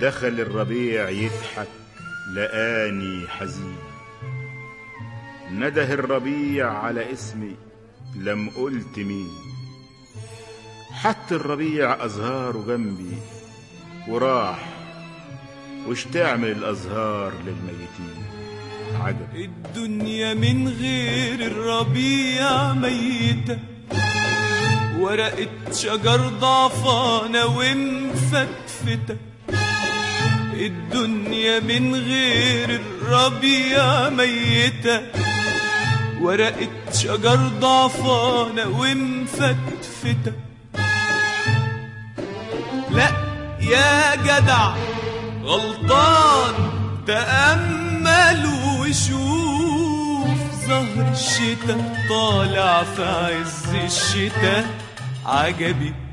دخل الربيع يضحك لقاني حزين. نده الربيع على اسمي لم قلت مين. حط الربيع أزهاره جنبي وراح، وش تعمل الأزهار للميتين؟ عجب. الدنيا من غير الربيع ميتة، ورقة شجر ضعفانة ومفتفتة. الدنيا من غير الربيع ميتة، ورقة شجر ضعفانة ومفتفتة. لا يا جدع غلطان، تأمل وشوف زهر الشتاء طالع في عز الشتاء. عجبي